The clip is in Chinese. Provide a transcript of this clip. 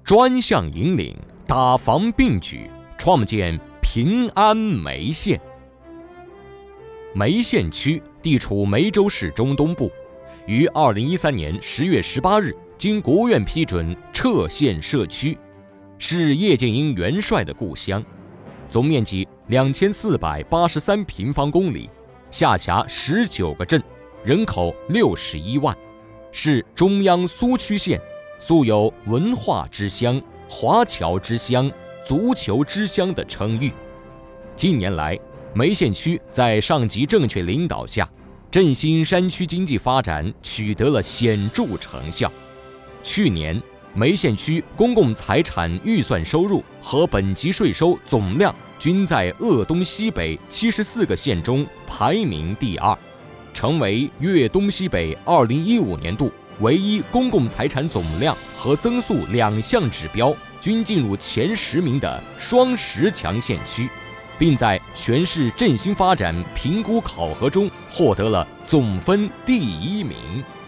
专项引领，打防并举，创建平安梅县。梅县区地处梅州市中东部，于2013年10月18日经国务院批准撤县设区，是叶剑英元帅的故乡，总面积2483平方公里，下辖19个镇，人口61万，是中央苏区县，素有文化之乡、华侨之乡、足球之乡的称誉。近年来，梅县区在上级正确领导下，振兴山区经济发展取得了显著成效。去年，梅县区公共财产预算收入和本级税收总量均在鄂东西北74个县中排名第2，成为粤东西北2015年度唯一公共财产总量和增速2项指标均进入前10名的双10强县区，并在全市振兴发展评估考核中获得了总分第1名。